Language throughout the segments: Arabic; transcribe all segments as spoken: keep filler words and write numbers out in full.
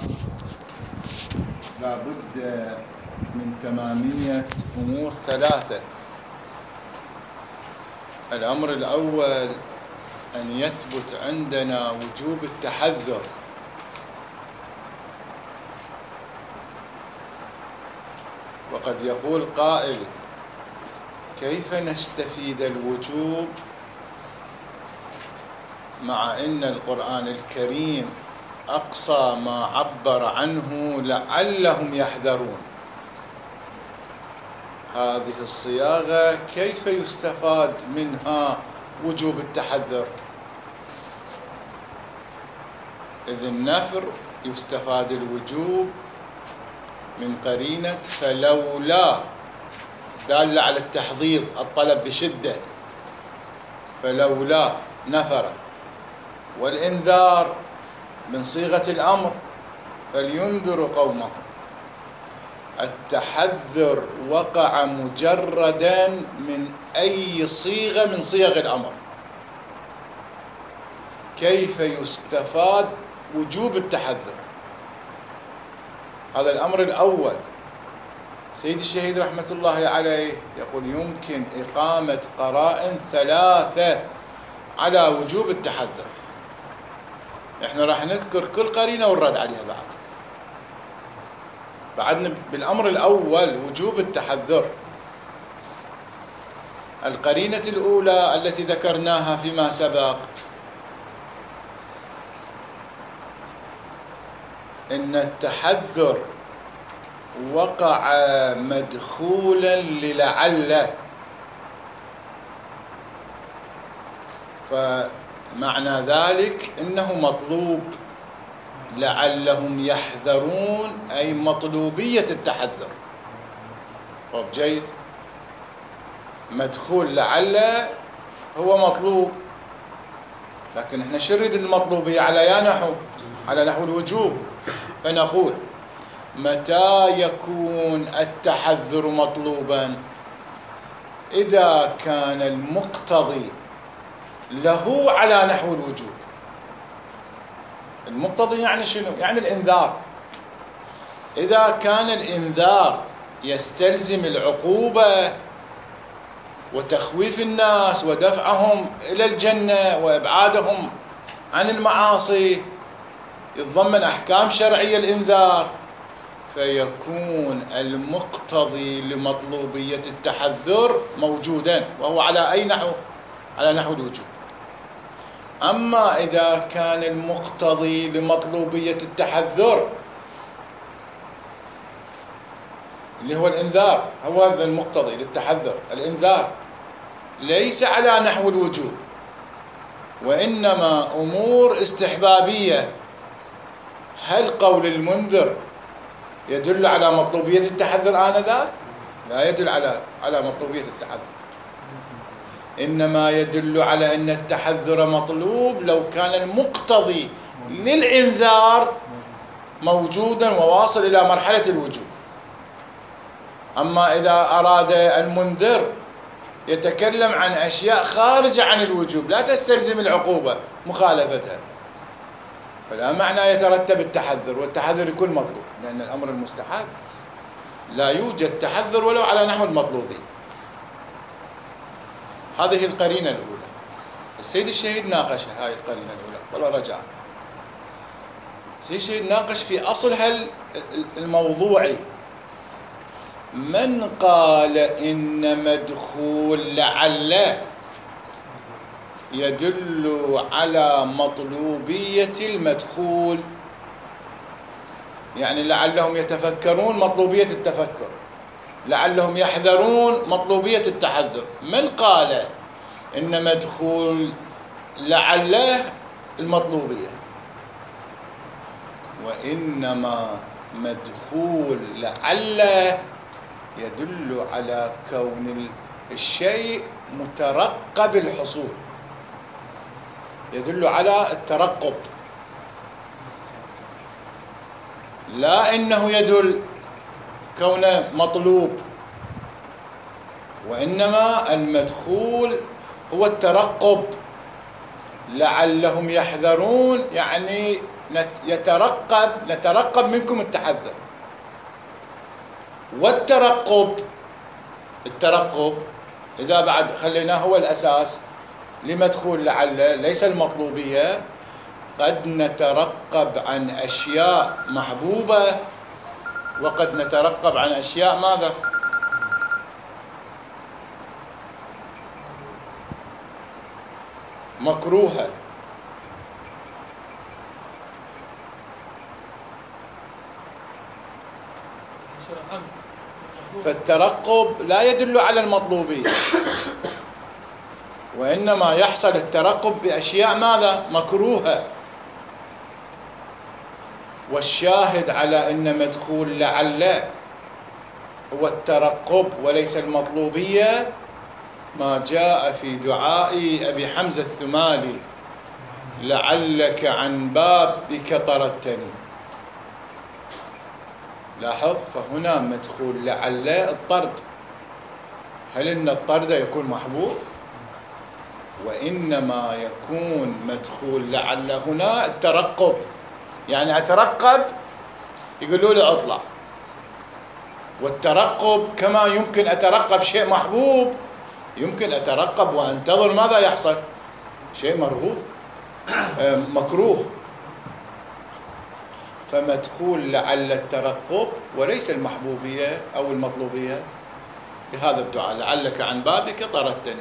لابد من تمامية أمور ثلاثة. الأمر الأول أن يثبت عندنا وجوب التحذر، وقد يقول قائل: كيف نستفيد الوجوب مع أن القرآن الكريم أقصى ما عبر عنه لعلهم يحذرون؟ هذه الصياغة كيف يستفاد منها وجوب التحذر؟ إذ النفر يستفاد الوجوب من قرينة فلولا، دالة على التحضيض، الطلب بشدة، فلولا نفر. والإنذار من صيغة الأمر، فلينذروا قومهم. التحذر وقع مجردا من أي صيغة من صيغ الأمر. كيف يستفاد وجوب التحذر؟ هذا الأمر الأول. سيد الشهيد رحمة الله عليه يقول: يمكن إقامة قرائن ثلاثة على وجوب التحذر. احنا راح نذكر كل قرينة والرد عليها بعد. بعدنا بالأمر الأول وجوب التحذر. القرينة الأولى التي ذكرناها فيما سبق إن التحذر وقع مدخولا للعل، فمعنى ذلك إنه مطلوب، لعلهم يحذرون، أي مطلوبية التحذر. طب جيد، مدخول لعل هو مطلوب، لكن احنا شرد المطلوبية على يا نحو على نحو الوجوب. فنقول: متى يكون التحذر مطلوبا؟ إذا كان المقتضي له على نحو الوجوب. المقتضي يعني شنو؟ يعني الإنذار. إذا كان الإنذار يستلزم العقوبة وتخويف الناس ودفعهم إلى الجنة وإبعادهم عن المعاصي، يتضمن أحكام شرعية الإنذار، فيكون المقتضي لمطلوبية التحذر موجودا، وهو على أي نحو؟ على نحو الوجوب. أما إذا كان المقتضي لمطلوبية التحذر اللي هو الإنذار، هو هذا المقتضي للتحذر، الإنذار، ليس على نحو الوجوب، وإنما أمور استحبابية، هل قول المنذر يدل على مطلوبية التحذر آنذاك؟ لا يدل على على مطلوبية التحذر، إنما يدل على أن التحذر مطلوب لو كان المقتضي للإنذار موجودا وواصل إلى مرحلة الوجوب. أما إذا أراد المنذر يتكلم عن أشياء خارجة عن الوجوب لا تستلزم العقوبة مخالفتها، فلا معنى يترتب التحذر، والتحذر يكون مطلوب، لأن الأمر المستحب لا يوجد تحذر ولو على نحو المطلوبي. هذه القرينة الأولى. السيد الشهيد ناقش هاي القرينة الأولى ولا رجع. السيد الشهيد ناقش في أصلها الموضوعي. من قال إن مدخول لعل يدل على مطلوبية المدخول؟ يعني لعلهم يتفكرون، مطلوبية التفكر، لعلهم يحذرون، مطلوبية التحذر. من قال إن مدخول لعل المطلوبية؟ وإنما مدخول لعل يدل على كون الشيء مترقب الحصول، يدل على الترقب، لا إنه يدل كونه مطلوب، وإنما المدخول هو الترقب. لعلهم يحذرون يعني يترقب نترقب منكم التحذر. والترقب الترقب إذا بعد خليناه هو الأساس لمدخول لعل ليس المطلوبية، قد نترقب عن أشياء محبوبة وقد نترقب عن أشياء ماذا؟ مكروهة. فالترقب لا يدل على المطلوبية، وإنما يحصل الترقب بأشياء ماذا؟ مكروهة. والشاهد على أن مدخول لعل هو الترقب وليس المطلوبية ما جاء في دعاء أبي حمزة الثمالي: لعلك عن بابك طردتني. لاحظ، فهنا مدخول لعل الطرد. هل إن الطرد يكون محبوب؟ وإنما يكون مدخول لعل هنا الترقب، يعني أترقب يقولوا لي اطلع. والترقب كما يمكن أترقب شيء محبوب، يمكن أترقب وأنتظر ماذا يحصل؟ شيء مرغوب مكروه. فمدخول لعل الترقب وليس المحبوبية أو المطلوبية بهذا الدعاء: لعلك عن بابك طردتني.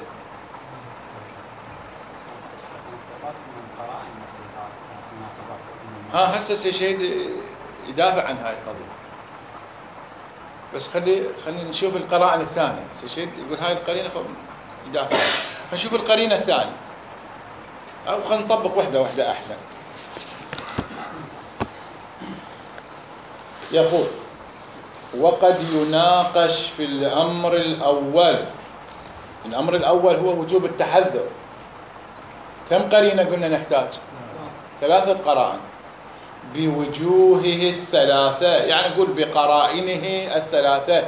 ها هسه سيشهد يدافع عن هاي القضية، بس خلي خلينا نشوف القرائن الثانية. سيشهد يقول هاي القرينة يدافع، نشوف القرينة الثانية، أو خلينا نطبق وحدة وحدة أحسن. يقول: وقد يناقش في الأمر الأول. الأمر الأول هو وجوب التحذر. كم قرينة قلنا نحتاج؟ ثلاثة قرائن بوجوهه الثلاثة، يعني نقول بقرائنه الثلاثة،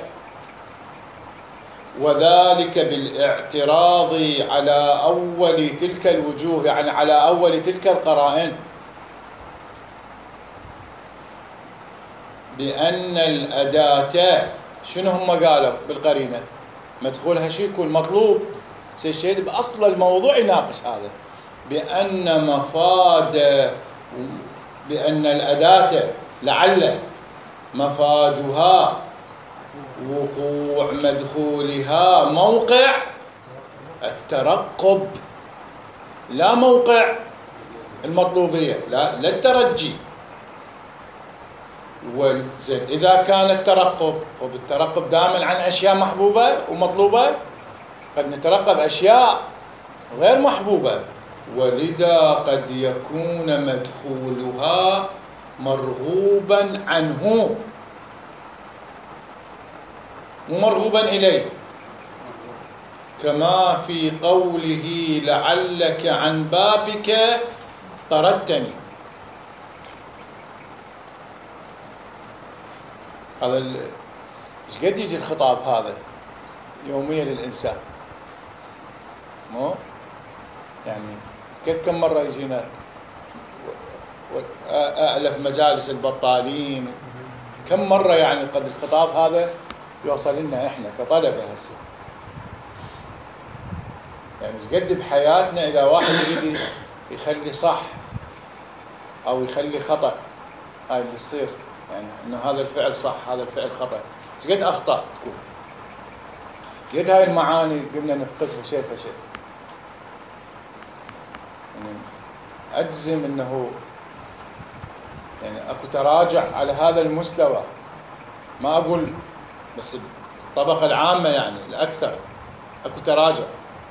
وذلك بالاعتراض على أول تلك الوجوه، يعني على أول تلك القرائن، بأن الأداة شنو هم قالوا بالقرينة؟ مدخولها شيء يكون مطلوب. سيشهد بأصل الموضوع يناقش هذا، بأن مفاد بأن الأداة لعل مفادها وقوع مدخولها موقع الترقب لا موقع المطلوبية، لا لا الترجي. وزين إذا كان الترقب، وبالترقب دائما عن أشياء محبوبة ومطلوبة، قد نترقب أشياء غير محبوبة، ولذا قد يكون مدخولها مرغوبا عنه ومرغوبا إليه، كما في قوله: لعلك عن بابك طردتني. هذا ايش قد يجي الخطاب هذا يوميا للإنسان؟ مو يعني قد كم مرة يجينا أألف مجالس البطالين، كم مرة يعني قد الخطاب هذا يوصل لنا إحنا كطلبة هسه. يعني ايش قد بحياتنا إذا واحد يريد يخلي صح أو يخلي خطأ، هاي اللي يصير، يعني إنه هذا الفعل صح هذا الفعل خطأ، ايش قد أخطاء تكون، قد هاي المعاني قمنا نفقدها شيء فشيء. يعني أجزم أنه يعني أكو تراجع على هذا المستوى، ما أقول بس الطبقة العامة، يعني الأكثر أكو تراجع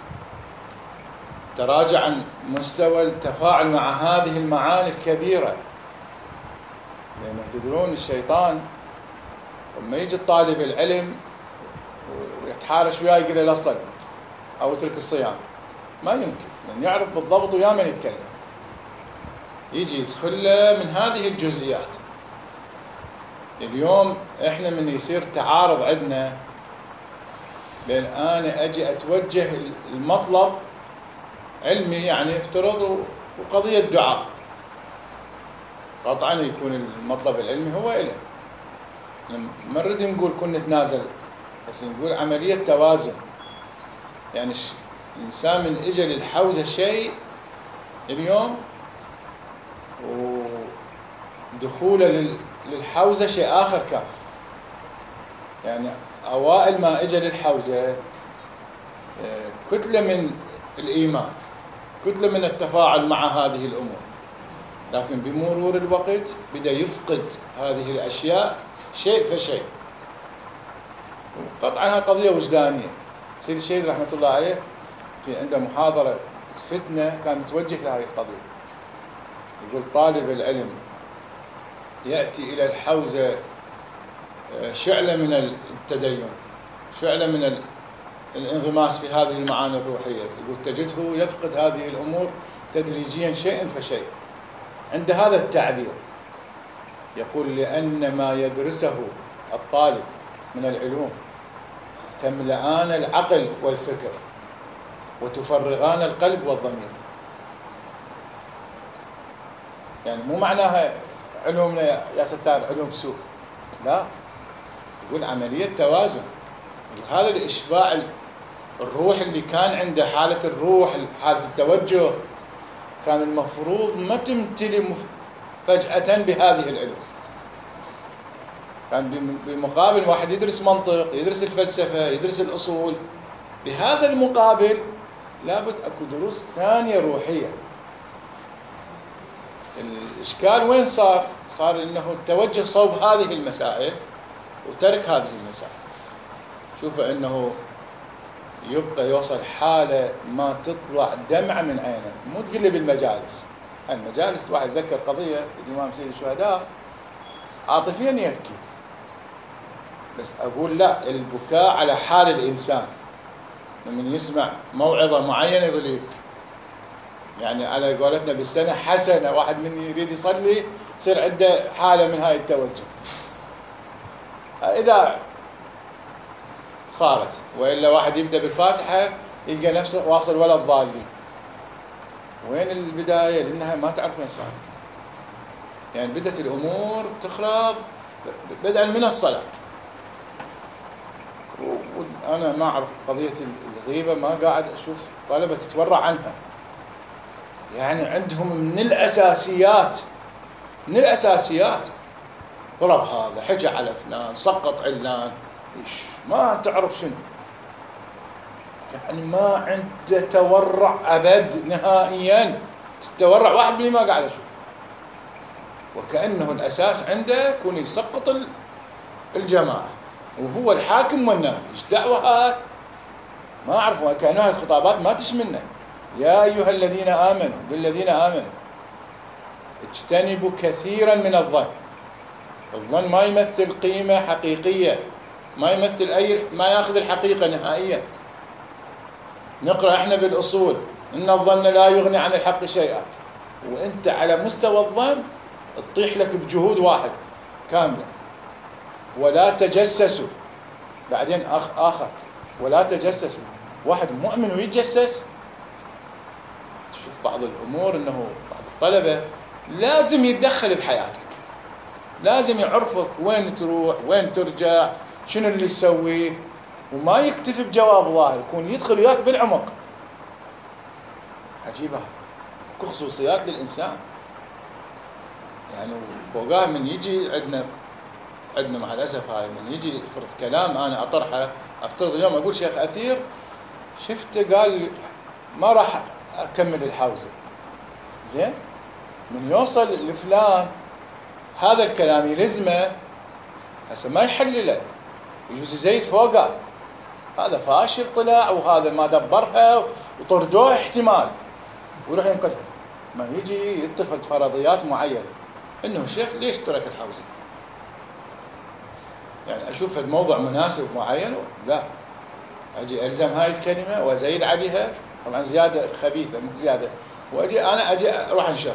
تراجع عن مستوى التفاعل مع هذه المعاني الكبيرة. لأنه تدرون الشيطان لما يجي الطالب العلم ويتحارش وياه يقول له لا تصلي أو اترك الصيام، ما يمكن، لأن يعرف بالضبط وياه من يتكلم، يجي يدخل له من هذه الجزئيات. اليوم إحنا من يصير تعارض عندنا بين أنا أجي أتوجه المطلب علمي، يعني افترضوا وقضية دعاء، قطعا يكون المطلب العلمي هو إله. ما نريد نقول كن نتنازل، بس نقول عملية توازن. يعني الإنسان من إجا للحوزة شيء اليوم، ودخوله للحوزة شيء آخر كان. يعني أوائل ما إجا للحوزة كتلة من الإيمان، كتلة من التفاعل مع هذه الأمور، لكن بمرور الوقت بدأ يفقد هذه الأشياء شيء فشيء. قطعا هذه قضية وجدانية. سيد الشهيد رحمة الله عليه في عنده محاضرة فتنة كان متوجه لهذه القضية، يقول طالب العلم يأتي إلى الحوزة شعلة من التدين، شعلة من الانغماس في هذه المعاني الروحية، يقول تجده يفقد هذه الأمور تدريجيا شيئا فشيء. عند هذا التعبير يقول لأن ما يدرسه الطالب من العلوم تملأان العقل والفكر وتفرغان القلب والضمير. يعني مو معناها علومنا يا ستار علوم سوء، لا، يقول عملية توازن. هذا الإشباع الروح اللي كان عنده، حالة الروح، حالة التوجه، كان المفروض ما تمتلي فجأة بهذه العلوم. كان بمقابل واحد يدرس منطق، يدرس الفلسفة، يدرس الأصول، بهذا المقابل لابد أكو دروس ثانية روحية. الإشكال وين صار؟ صار إنه التوجه صوب هذه المسائل وترك هذه المسائل. شوف إنه يبقى يوصل حالة ما تطلع دمعة من عينه. مو تقول لي بالمجالس، المجالس واحد ذكر قضية الإمام سيد الشهداء عاطفيا يبكي، بس أقول لا، البكاء على حال الإنسان لما يسمع موعظة معينة يظل يبكي. يعني على قولتنا بالسنة حسنة، واحد من يريد يصلي يصير عنده حالة من هاي التوجه. إذا صارت، وإلا واحد يبدأ بالفاتحة يلقى نفسه واصل ولا الضالين. وين البداية؟ لأنها ما تعرف وين صارت. يعني بدأت الأمور تخرب بدءا من الصلاة. وأنا ما أعرف قضية الغيبة، ما قاعد أشوف طلبة تتورع عنها. يعني عندهم من الأساسيات، من الأساسيات ضرب هذا، حكى على فلان، سقط علان، إيش ما تعرف شنو. يعني ما عنده تورع أبد نهائيا. تتورع واحد باللي ما قاعد أشوف، وكأنه الأساس عنده يكون يسقط الجماعة وهو الحاكم والناهي. إيش دعوة هاي؟ ما أعرف، وكأنها الخطابات ما تشملنا. يا أيها الذين آمنوا، للذين آمنوا اجتنبوا كثيرا من الظن. الظن ما يمثل قيمة حقيقية، ما يمثل أي، ما يأخذ الحقيقة نهائيا. نقرأ إحنا بالأصول إن الظن لا يغني عن الحق شيئا، وأنت على مستوى الظن تطيح لك بجهود واحد كاملة. ولا تجسسوا، بعدين أخ آخر ولا تجسسوا. واحد مؤمن ويتجسس؟ تشوف بعض الأمور إنه بعض الطلبة لازم يتدخل بحياتك، لازم يعرفك وين تروح وين ترجع، شنو اللي تسوي، وما يكتفي بجواب ظاهر، يكون يدخل وياك بالعمق. عجيبة، خصوصيات للإنسان. يعني فوقها من يجي عندنا عندنا مع الأسف هاي، من يجي فرض كلام أنا أطرحه، أفترض اليوم أقول شيخ أثير شفته قال ما راح أكمل الحوزة، زين، من يوصل لفلان هذا الكلام يلزمه، هسه ما يحلله، يجوز يزيد فوقه، هذا فاشل طلع، وهذا ما دبرها وطردوه احتمال، ويروح ينقلها. ما يجي يتخذ فرضيات معينة إنه شيخ ليش ترك الحوزة؟ يعني أشوف الموضوع مناسب معين، لا، أجي ألزم هاي الكلمة وأزيد عليها، طبعا زيادة خبيثة مو زيادة، وأجي أنا أجي أروح أنشرها.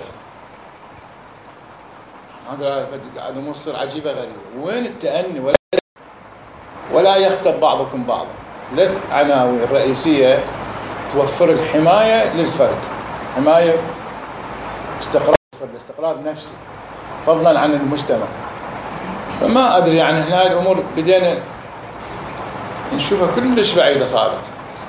هذا قاعد أمور تصير عجيبة غريبة. وين التأني؟ ولا ولا يختب بعضكم بعضا. ثلاث عناوين رئيسية توفر الحماية للفرد، حماية استقرار، استقرار نفسي، فضلا عن المجتمع. فما أدري يعني هاي الأمور بدينا نشوفها كلش بعيدة صارت.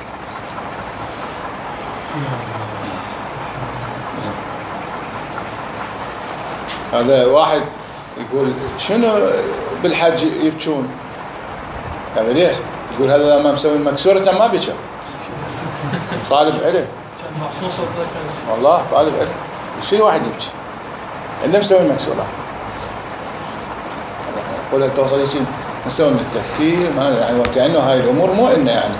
هذا واحد يقول شنو بالحج يبكون؟ يعني ليش؟ يقول هذا لما مسوي المكسورة كان ما بكى. طالب علم. والله طالب علم. شنو واحد يبكي؟ اللي مسوي المكسورة. يقول توصل شيء مستوى من التفكير ما يعني وكأنه هاي الأمور مو إنه يعني.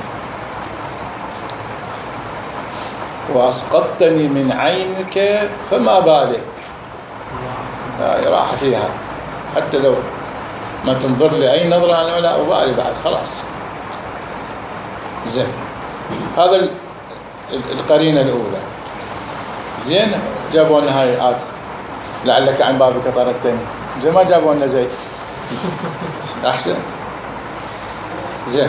وأسقطتني من عينك فما بالك. هاي راحت فيها حتى لو ما تنظر لي أي نظرة أنا لا أبالي بعد خلاص. زين هذا القرينة الأولى. زين جابوا لنا هاي عاد لعلك عن بابك طردتني. زين ما جابوا لنا زي أحسن. زين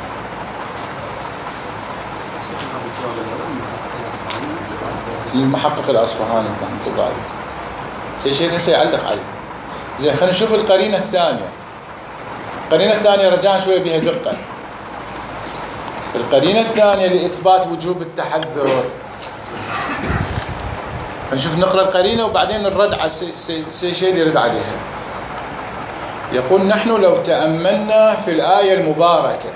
المحقق الأصفهاني رحمة الله عليه شيء شيء هسه يعلق عليه. زين خلينا نشوف القرينة الثانية. القرينة الثانية رجعنا شوية بها دقة. القرينة الثانية لإثبات وجوب التحذر. نشوف نقرأ القرينة وبعدين الرد على الشيء اللي يرد عليها. يقول نحن لو تأملنا في الآية المباركة.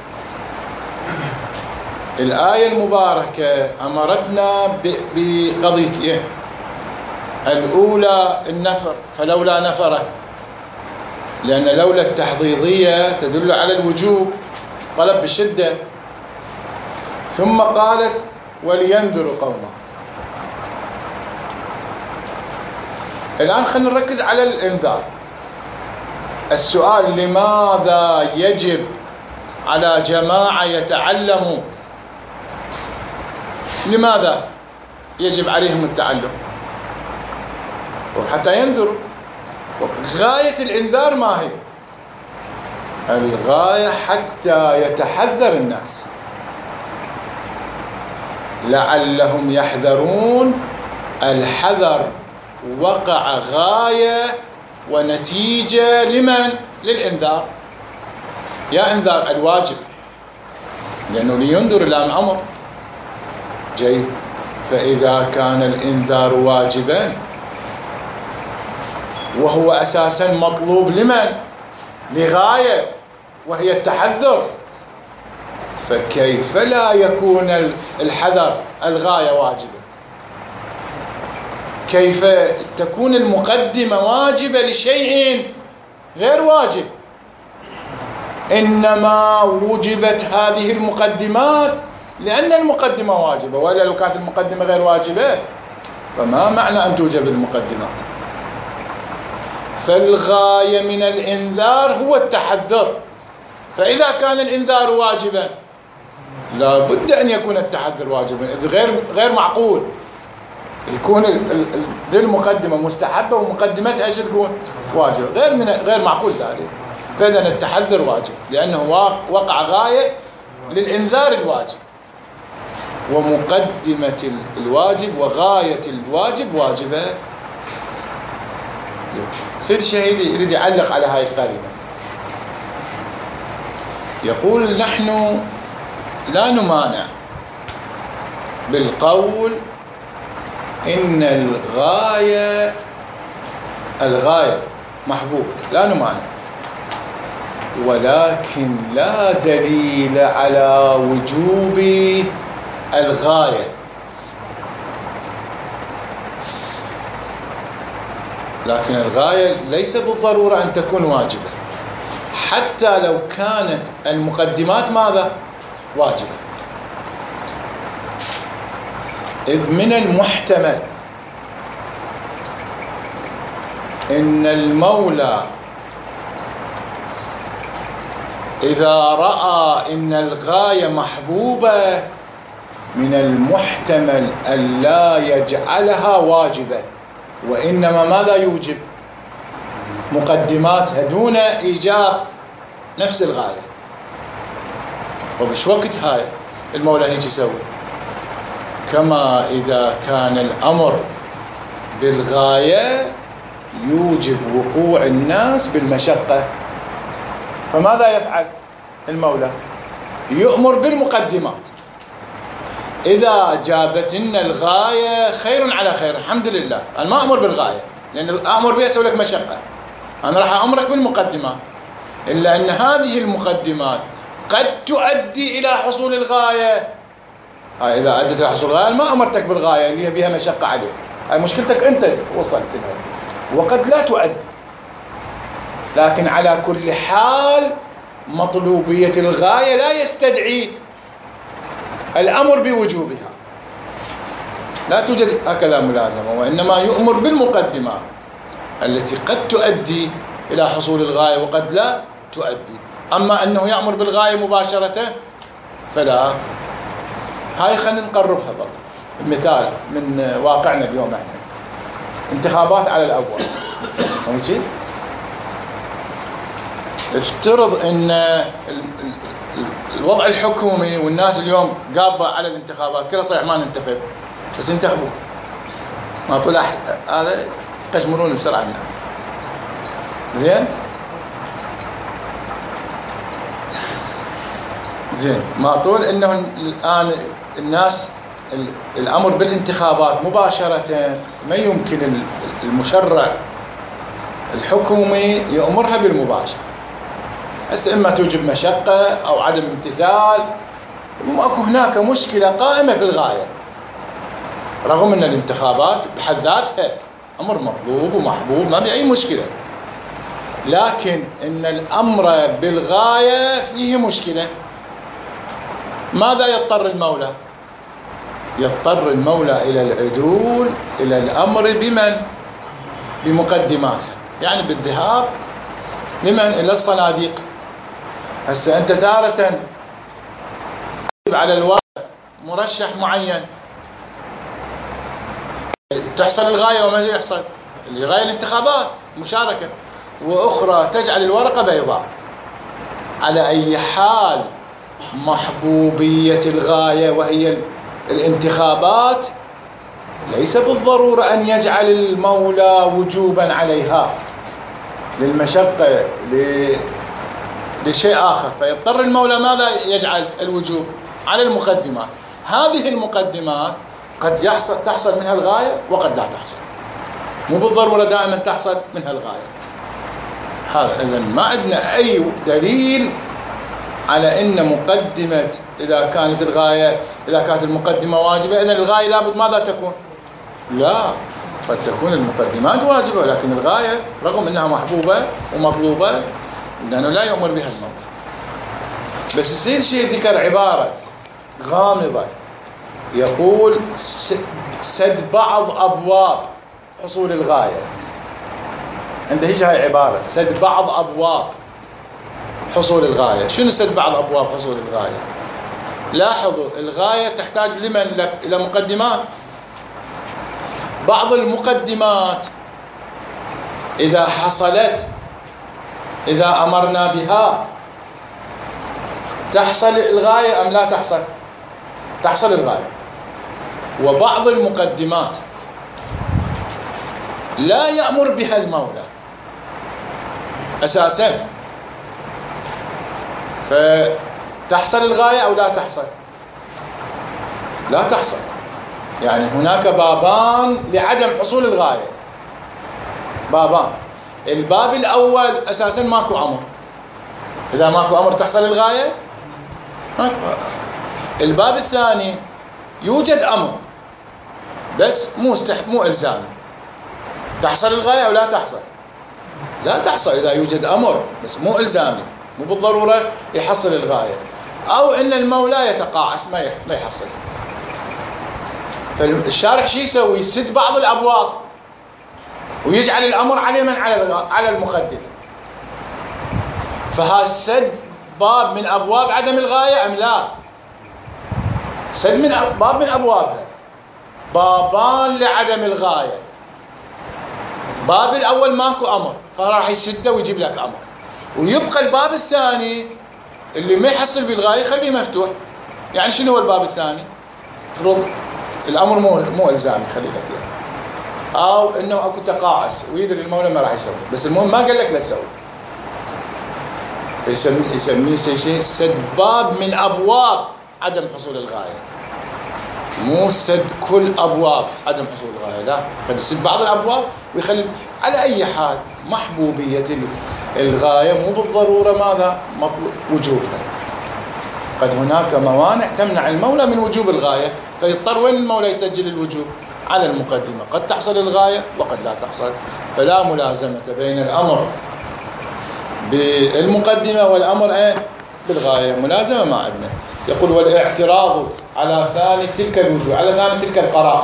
الآية المباركة أمرتنا بقضيتين. الأولى النفر فلولا نفره، لأن لولا التحضيضية تدل على الوجوب طلب بشدة. ثم قالت ولينذروا قومه. الآن خلينا نركز على الإنذار. السؤال لماذا يجب على جماعة يتعلموا؟ لماذا يجب عليهم التعلم وحتى ينذروا؟ غاية الإنذار ما هي؟ الغاية حتى يتحذر الناس لعلهم يحذرون. الحذر وقع غاية ونتيجة لمن؟ للإنذار. يا إنذار الواجب لأنه لينذر لام أمر. جيد. فإذا كان الإنذار واجبا وهو أساسا مطلوب لمن؟ لغاية وهي التحذر، فكيف لا يكون الحذر الغاية واجبة؟ كيف تكون المقدمة واجبة لشيء غير واجب؟ إنما وجبت هذه المقدمات لأن المقدمة واجبة، وإلا لو كانت المقدمة غير واجبة فما معنى أن توجب المقدمات؟ فالغاية من الإنذار هو التحذر. فإذا كان الإنذار واجبا لا بد أن يكون التحذر واجبا. غير غير معقول يكون ذي المقدمة مستحبة ومقدمتها ايش تكون؟ واجبة. غير من غير معقول ذلك. فإذا التحذر واجب لأنه وقع غاية للإنذار الواجب، ومقدمة الواجب وغاية الواجب واجبة. سيد الشهيدي يريد يعلق على هاي القرينة. يقول نحن لا نمانع بالقول إن الغاية الغاية محبوبة، لا نمانع، ولكن لا دليل على وجوب الغاية. لكن الغاية ليس بالضرورة أن تكون واجبة حتى لو كانت المقدمات ماذا؟ واجبة. إذ من المحتمل إن المولى إذا رأى إن الغاية محبوبة من المحتمل أن لا يجعلها واجبة، وإنما ماذا يوجب؟ مقدماتها دون إيجاب نفس الغاية. وبش وقت هاي المولى هيك يسوي؟ كما إذا كان الأمر بالغاية يوجب وقوع الناس بالمشقة. فماذا يفعل المولى؟ يؤمر بالمقدمات. إذا جابتنا الغاية خير على خير، الحمد لله، أنا ما أمر بالغاية، لأن أمر بها أسوي لك مشقة، أنا راح أمرك بالمقدمات. إلا أن هذه المقدمات قد تؤدي إلى حصول الغاية. هاي إذا أدت إلى حصول الغاية ما أمرتك بالغاية اللي هي بها مشقة عليك، هاي مشكلتك أنت وصلت لها، وقد لا تؤدي. لكن على كل حال مطلوبية الغاية لا يستدعي الأمر بوجوبها، لا توجد هكذا ملازمة، وإنما يؤمر بالمقدمات التي قد تؤدي إلى حصول الغاية وقد لا تؤدي. أما أنه يأمر بالغاية مباشرة فلا. هاي خلينا نقربها بقى مثال من واقعنا اليوم. احنا انتخابات على الأبواب، ماشي؟ افترض ان الوضع الحكومي والناس اليوم قابة على الانتخابات، كلها صحيح ما ننتخب بس ينتخبوا، ما طول هذا تقشمرون بسرعة الناس. زين زين ما طول انه الان الناس الامر بالانتخابات مباشرة ما يمكن المشرع الحكومي يأمرها بالمباشرة. هسه اما توجب مشقة او عدم امتثال، واكو هناك مشكلة قائمة في الغاية، رغم ان الانتخابات بحد ذاتها امر مطلوب ومحبوب ما بأي مشكلة، لكن ان الامر بالغاية فيه مشكلة. ماذا يضطر المولى؟ يضطر المولى الى العدول الى الامر بمن؟ بمقدماتها، يعني بالذهاب لمن؟ الى الصناديق. هسه انت تارة على الواقع مرشح معين تحصل الغاية وما يحصل الغاية الانتخابات مشاركة، واخرى تجعل الورقة بيضاء. على اي حال محبوبية الغاية وهي الانتخابات ليس بالضرورة ان يجعل المولى وجوبا عليها للمشقة لشيء آخر، فيضطر المولى ماذا يجعل الوجوب؟ على المقدمات. هذه المقدمات قد يحصل تحصل منها الغاية وقد لا تحصل، مو بالضرورة دائما تحصل منها الغاية. هذا إذن ما عندنا أي دليل على أن مقدمة إذا كانت الغاية إذا كانت المقدمة واجبة إذن الغاية لابد ماذا تكون؟ لا، قد تكون المقدمات واجبة ولكن الغاية رغم أنها محبوبة ومطلوبة لأنه لا يؤمر بها المولى. بس يصير شيء ذكر عبارة غامضة يقول سد بعض أبواب حصول الغاية. عنده هيك هاي عبارة سد بعض أبواب حصول الغاية. شنو سد بعض أبواب حصول الغاية؟ لاحظوا الغاية تحتاج لمن؟ إلى مقدمات. بعض المقدمات إذا حصلت إذا أمرنا بها تحصل الغاية أم لا تحصل؟ تحصل الغاية. وبعض المقدمات لا يأمر بها المولى أساسا، فتحصل الغاية أو لا تحصل؟ لا تحصل. يعني هناك بابان لعدم حصول الغاية، بابان. الباب الأول أساسا ماكو أمر، إذا ماكو أمر تحصل الغاية. الباب الثاني يوجد أمر بس مو استحب مو إلزامي، تحصل الغاية أو لا تحصل؟ لا تحصل إذا يوجد أمر بس مو إلزامي، مو بالضرورة يحصل الغاية. أو إن المولى يتقاعس ما ما يحصل. فالشارع شو يسوي؟ يسد بعض الأبواب ويجعل الأمر على من؟ على على المقدم. فهالسد باب من أبواب عدم الغاية أم لا؟ سد من باب من أبوابها، بابان لعدم الغاية. باب الأول ماكو أمر فراح يسده ويجيب لك أمر، ويبقى الباب الثاني اللي ما يحصل بالغاية خليه مفتوح. يعني شنو هو الباب الثاني؟ فرض الأمر مو مو إلزامي خلي لك إياه، أو إنه أكو تقاعس ويدري المولى ما راح يسوي، بس المهم ما قال لك لا تسوي. يسمي يسميه شيء سد باب من أبواب عدم حصول الغاية، مو سد كل أبواب عدم حصول الغاية، لا، قد يسد بعض الأبواب ويخلي. على أي حال محبوبية الغاية مو بالضرورة ماذا مطلوب وجوبها، قد هناك موانع تمنع المولى من وجوب الغاية، فيضطر وين المولى يسجل الوجوب؟ على المقدمة، قد تحصل الغاية وقد لا تحصل، فلا ملازمة بين الأمر بالمقدمة والأمر ايه بالغاية، ملازمة ما عندنا. يقول والاعتراض على ثاني تلك الوجوه، على ثاني تلك القرائن،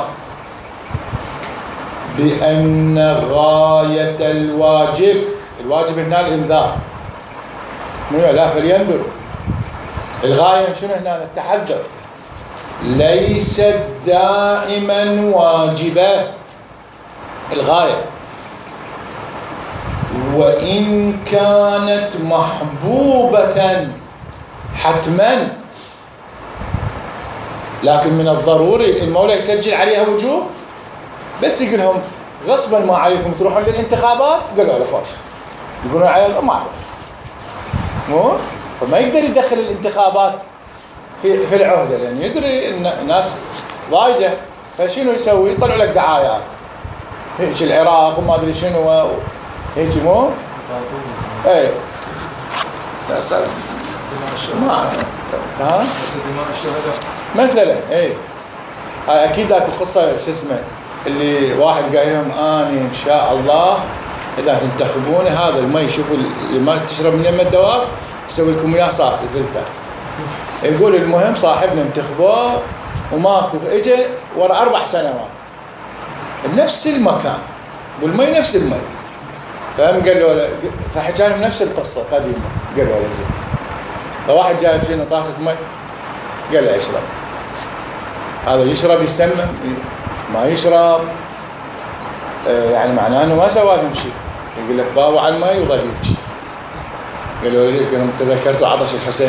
بأن غاية الواجب، الواجب هنا الإنذار، مو لا فلينذر، الغاية شنو هنا التحذر، ليست دائما واجبة الغاية، وإن كانت محبوبة حتما، لكن من الضروري المولى يسجل عليها وجوب، بس يقول لهم غصبا ما عليكم تروحون للانتخابات، قالوا له خوش، يقولون عليها ما أعرف، مو فما يقدر يدخل الانتخابات في في العهدة، لأن يدري ان الناس ضايجة، فشنو يسوي؟ يطلع لك دعايات هيك العراق وما ادري شنو هيك، مو اي لا سلام ما ها مثلا اي اكيد اكو قصه شو اسمه اللي واحد قال لهم اني ان شاء الله اذا تنتخبوني هذا المي، شوفوا الماء تشرب من يم الدواب يسوي لكم اياه صافي فلتر. يقول المهم صاحبنا انتخبوه وماكو، اجى ورا اربع سنوات بنفس المكان والمي نفس المي، فهم قال له، فحكى لهم نفس القصه قديمه، قال له زين، فواحد جايب فينا طاسه مي قال له اشرب، هذا يشرب يسمم، ما يشرب يعني معناه انه ما سوى لهم شيء، يقول لك باوع على المي وظل يبكي. قالوا ليش؟ قالوا تذكرتوا عطش الحسين.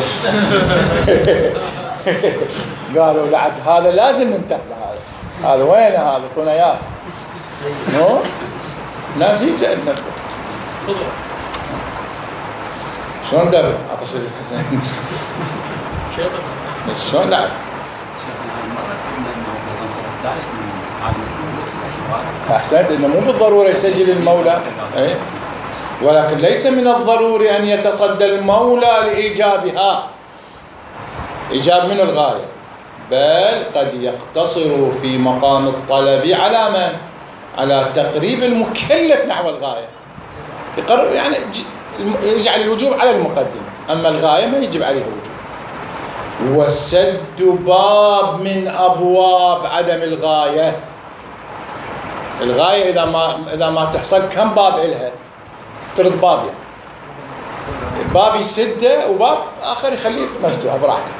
قالوا لا هذا لازم ننتبه، هذا هذا وين هذا طونا اياه، مو ناس هيك عندنا شلون درب عطش الحسين شلون لا احسنت، انه مو بالضروره يسجل المولى، اي ولكن ليس من الضروري ان يتصدى المولى لايجابها، ايجاب من الغايه، بل قد يقتصر في مقام الطلب على من؟ على تقريب المكلف نحو الغايه، يقرب يعني يجعل الوجوب على المقدم، اما الغايه ما يجب عليها وجوب. وسد باب من ابواب عدم الغايه، الغايه اذا ما اذا ما تحصل كم باب إلها؟ ترد باب يعني باب يسده وباب اخر يخليه مفتوح براحتك.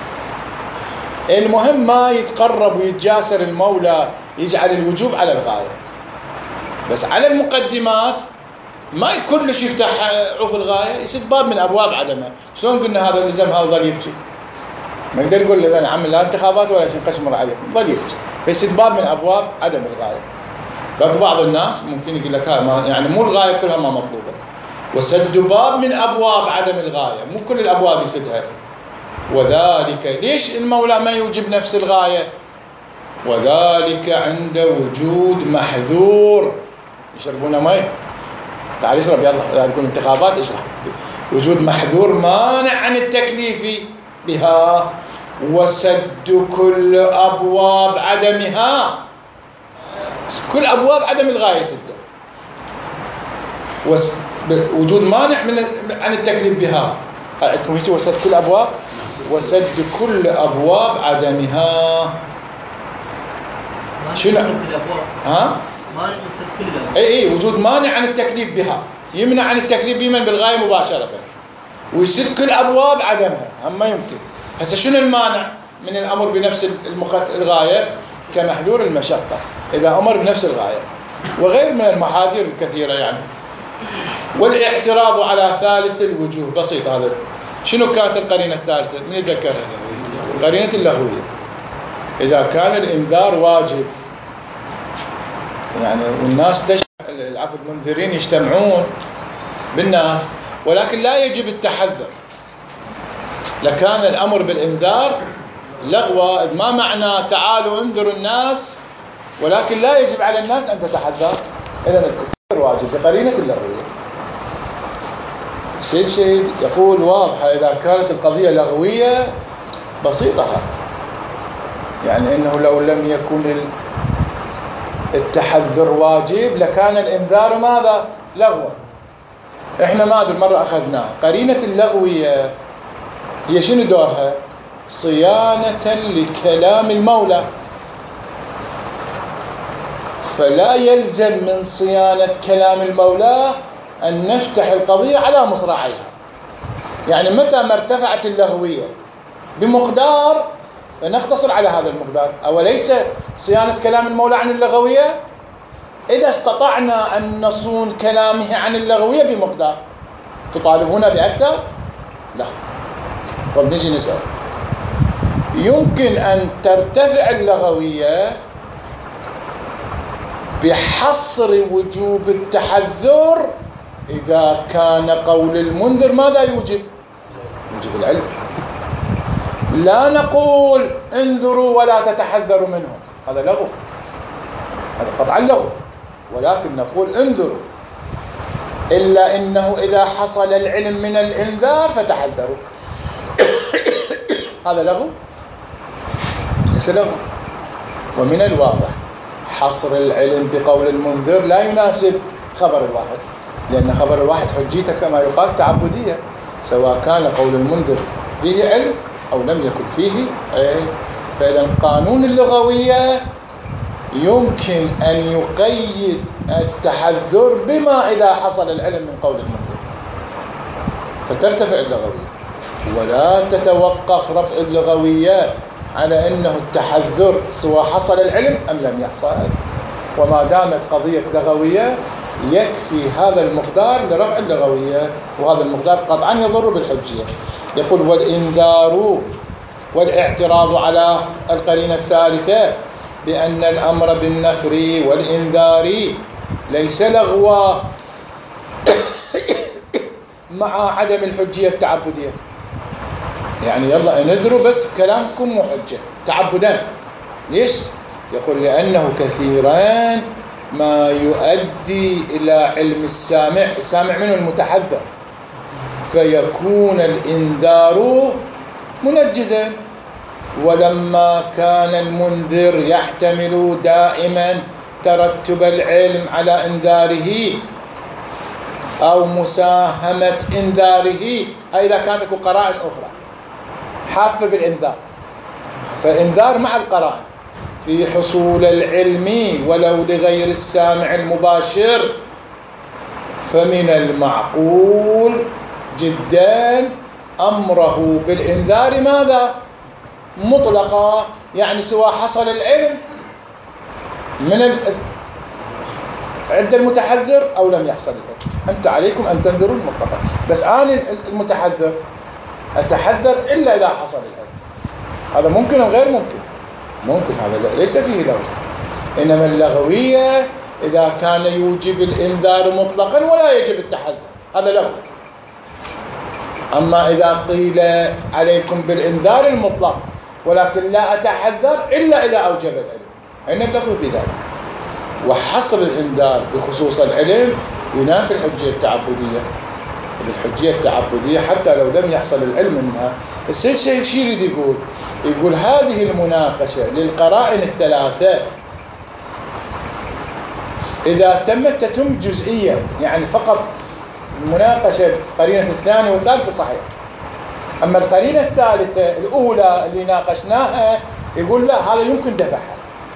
المهم ما يتقرب ويتجاسر المولى يجعل الوجوب على الغايه، بس على المقدمات ما كلش يفتح عوف الغايه، يسد باب من ابواب عدمها. شلون قلنا هذا الزم هذا ظل يبكي، ما يقدر يقول له انا عمل لا انتخابات ولا شيء قشمر عليكم، ظل يبكي، فيسد باب من ابواب عدم الغايه. باقي بعض الناس ممكن يقول لك ها ما يعني مو الغايه كلها ما مطلوبه، وسد باب من ابواب عدم الغايه، مو كل الابواب يسدها. وذلك ليش المولى ما يوجب نفس الغايه؟ وذلك عند وجود محذور، يشربون مي، تعال اشرب يلا يكون انتخابات اشرب، وجود محذور مانع عن التكليف بها، وسد كل ابواب عدمها، كل ابواب عدم الغايه سده، وجود مانع من عن التكليف بها، عندكم هيك وسد كل ابواب، وسد كل ابواب عدمها. شنو ها مانع من سد كل الابواب، اي اي وجود مانع عن التكليف بها، يمنع عن التكليف بمن؟ بالغايه مباشره، ويسد كل ابواب عدمها، هم ما يمكن. هسه شنو المانع من الامر بنفس المخ... الغايه؟ كمحذور المشقه اذا امر بنفس الغايه، وغير من المحاذير الكثيره يعني. والاعتراض على ثالث الوجوه بسيط، هذا شنو كانت القرينه الثالثه؟ من يتذكرها؟ قرينه اللغويه. اذا كان الانذار واجب يعني والناس تجمع، العفو المنذرين يجتمعون بالناس، ولكن لا يجب التحذر. لكان الأمر بالإنذار لغوة، إذ ما معنى تعالوا انذروا الناس ولكن لا يجب على الناس أن تتحذر. إذن التحذر واجب بقرينة اللغوية. السيد الشهيد يقول واضحة إذا كانت القضية لغوية بسيطة، يعني إنه لو لم يكن التحذر واجب لكان الإنذار ماذا؟ لغوة. إحنا ما أدري مرة أخذناه قرينة اللغوية هي شنو دورها؟ صيانة لكلام المولى، فلا يلزم من صيانة كلام المولى أن نفتح القضية على مصراعيها. يعني متى ما ارتفعت اللغوية بمقدار نقتصر على هذا المقدار. أوليس صيانة كلام المولى عن اللغوية؟ إذا استطعنا أن نصون كلامه عن اللغوية بمقدار، تطالبون بأكثر؟ لا. طب نجي نسأل، يمكن أن ترتفع اللغوية بحصر وجوب التحذر إذا كان قول المنذر ماذا يوجب؟ يوجب العلم. لا نقول انذروا ولا تتحذروا منهم، هذا لغو، هذا قطعا لغو، ولكن نقول انذروا، إلا إنه إذا حصل العلم من الإنذار فتحذروا. هذا لغو؟ ليس لغو. ومن الواضح حصر العلم بقول المنذر لا يناسب خبر الواحد، لأن خبر الواحد حجيته كما يقال تعبدية، سواء كان قول المنذر فيه علم أو لم يكن فيه علم. فإذا قانون اللغوية يمكن أن يقيد التحذر بما إذا حصل العلم من قول المنذر، فترتفع اللغوية، ولا تتوقف رفع اللغوية على أنه التحذر سواء حصل العلم أم لم يحصل. وما دامت قضية لغوية يكفي هذا المقدار لرفع اللغوية، وهذا المقدار قطعا يضر بالحجية. يقول والإنذار والاعتراض على القرينة الثالثة بأن الأمر بالنفر والإنذار ليس لغوا مع عدم الحجية التعبدية. يعني يلا انذروا بس كلامكم مو حجة تعبدا. ليش؟ يقول لأنه كثيرا ما يؤدي إلى علم السامع، السامع منه المتحذر، فيكون الإنذار منجزا. ولما كان المنذر يحتمل دائما ترتب العلم على إنذاره أو مساهمة إنذاره، إذا كانت قرائن أخرى حافة بالإنذار، فإنذار مع القرائن في حصول العلم ولو لغير السامع المباشر، فمن المعقول جدا أمره بالإنذار ماذا؟ مطلقا، يعني سواء حصل العلم من عند المتحذر أو لم يحصل العلم، أنت عليكم أن تنذروا مطلقا. بس أنا المتحذر أتحذر إلا إذا حصل العلم. هذا ممكن أو غير ممكن؟ ممكن، هذا ليس فيه لغو. إنما اللغوية إذا كان يوجب الإنذار مطلقا ولا يجب التحذر، هذا لغو. أما إذا قيل عليكم بالإنذار المطلق ولكن لا أتحذر إلا إذا أوجب العلم، أين اللغو في ذلك؟ وحصر الإنذار بخصوص العلم ينافي الحجية التعبدية. الحجية التعبدية حتى لو لم يحصل العلم منها. السيد الشهيد شو يريد يقول؟ يقول هذه المناقشة للقرائن الثلاثة إذا تمت تتم جزئيا، يعني فقط مناقشة القرينة الثانية والثالثة صحيح. أما القرينة الثالثة الأولى اللي ناقشناها يقول لا، هذا يمكن دفعها.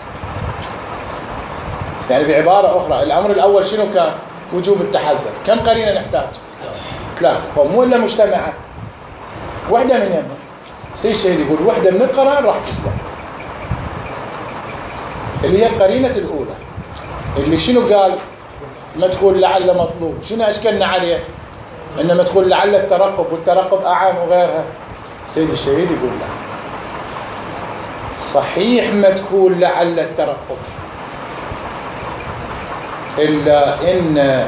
يعني بعبارة أخرى الأمر الأول شنو كان؟ وجوب التحذر. كم قرينة نحتاج؟ ثلاثة. مو إلا مجتمعة واحدة من يمها. سيد الشهيد يقول واحدة من القرائن راح تسلم، اللي هي القرينة الأولى اللي شنو قال؟ مدخول لعل مطلوب. شنو أشكلنا عليه؟ إن مدخول لعل الترقب، والترقب أعام وغيرها. سيد الشهيد يقول لا، صحيح مدخول لعل الترقب، إلا إن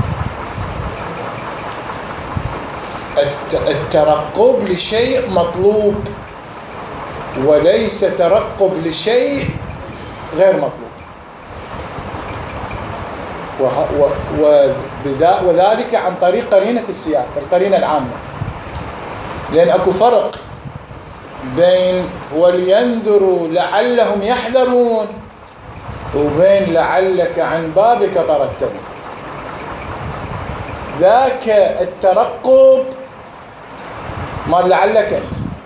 الترقب لشيء مطلوب وليس ترقب لشيء غير مطلوب، وذلك عن طريق قرينة السياق، القرينة العامة. لأن أكو فرق بين ولينذروا لعلهم يحذرون وبين لعلك عن بابك طردتني. ذاك الترقب ما لعلك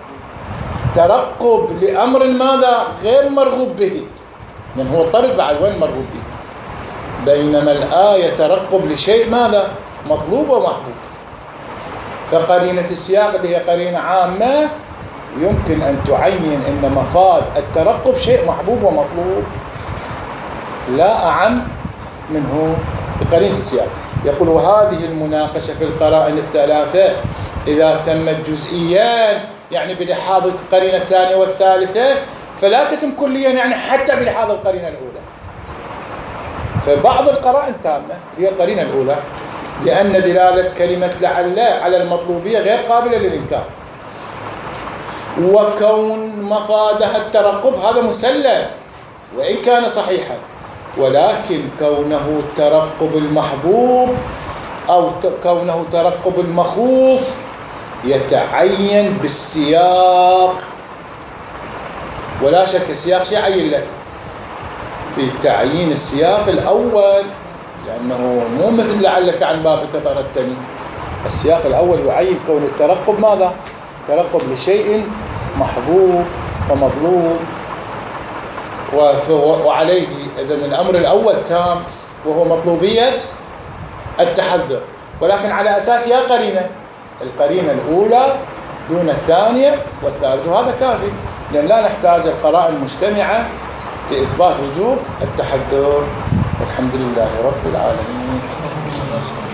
ترقب لأمر ماذا غير مرغوب به، يعني هو الطرد بعد وين مرغوب به، بينما الآية ترقب لشيء ماذا مطلوب ومحبوب. فقرينة السياق اللي هي قرينة عامة يمكن أن تعين أن مفاد الترقب شيء محبوب ومطلوب لا أعم منه بقرينة السياق. يقول وهذه المناقشة في القرائن الثلاثة إذا تمت جزئيا يعني بلحاظ القرينة الثانية والثالثة فلا تتم كليا يعني حتى بلحاظ القرينة الأولى. فبعض القرائن تامة هي القرينة الأولى لأن دلالة كلمة لعل على المطلوبية غير قابلة للإنكار، وكون مفادها الترقب هذا مسلم وإن كان صحيحا، ولكن كونه ترقب المحبوب أو كونه ترقب المخوف يتعين بالسياق، ولا شك السياق شيء يعين لك في تعيين السياق الأول، لأنه مو مثل لعلك عن بابك طردتني. السياق الأول يعين كون الترقب ماذا؟ ترقب لشيء محبوب ومطلوب، وعليه إذن الأمر الأول تام وهو مطلوبية التحذر، ولكن على أساس يا قرينة القرينة الأولى دون الثانية والثالثة، وهذا كافي لأن لا نحتاج القرائن مجتمعة لإثبات وجوب التحذر. والحمد لله رب العالمين.